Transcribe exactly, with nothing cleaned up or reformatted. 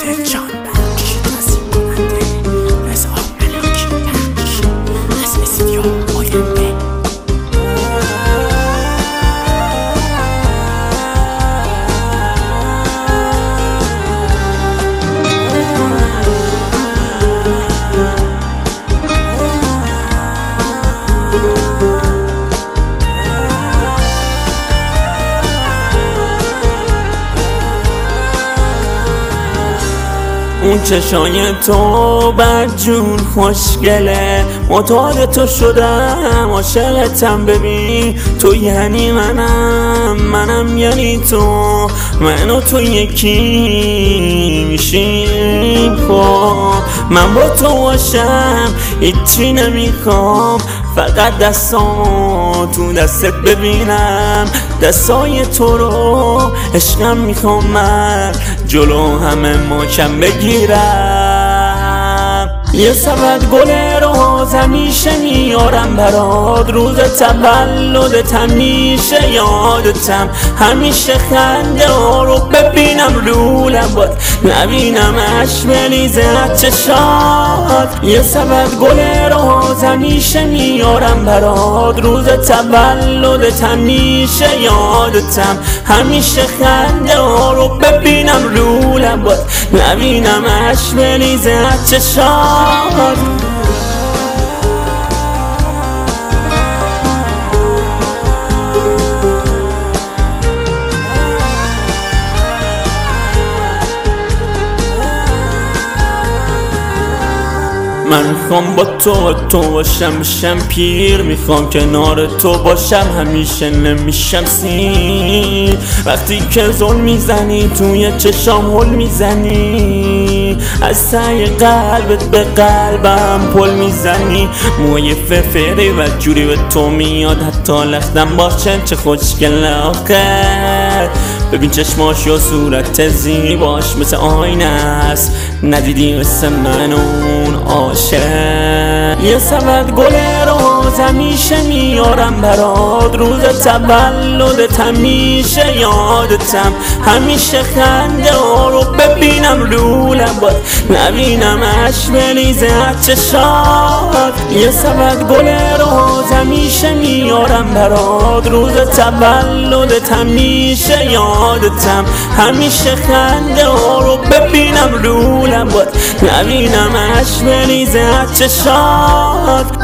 جان بخش تصیب کننده رضا ملکی بخش از استودیو آینده. اون چشای تو بدجور خوشگله، معتاد تو شدم عاشقتم. ببین تو یعنی منم، منم یعنی تو، من و تو یکی میشیم. خب من با تو باشم هیچی نمیخوام، فقط دستامو تو دستت ببینم. دستای تو رو عشقم میخوام من جلو همه محکم بگیرم. یه سبد گل روز همیشه میارم برات، روز تولدت همیشه یادتم. همیشه خنده ها رو ببینم رو لبات، نبینم اشک بریزه از چشات. یه سبد گل روز همیشه میارم برات، روز تولدت همیشه یادتم. همیشه خنده ها رو ببینم رو لبات، نبینم اشک بریزه از چشات. من میخوام با تو با تو باشم بشم پیر، میخوام کنار تو باشم همیشه نمیشم سیر. وقتی که زل میزنی توی چشام هل میزنی، از ته قلبت به قلبم پل میزنی. موی فرفری و جوری به تو میاد، حتی لختم باشه چه خوشگله آخه. ببین چشماش یا صورت زیباش مثل آینه است، ندیدی مثل من اون عاشق. یه سبد گل روز همیشه میارم برات، روز تولدت همیشه یادتم. همیشه خنده ها رو ببینم رو لبات، نبینم اشک بریزه از چشات. یه سبد گل روز همیشه میارم برات، روز تولدت همیشه یادتم. همیشه خنده ها رو ببینم رو لبات، نبینم اشک بریزه از چشات.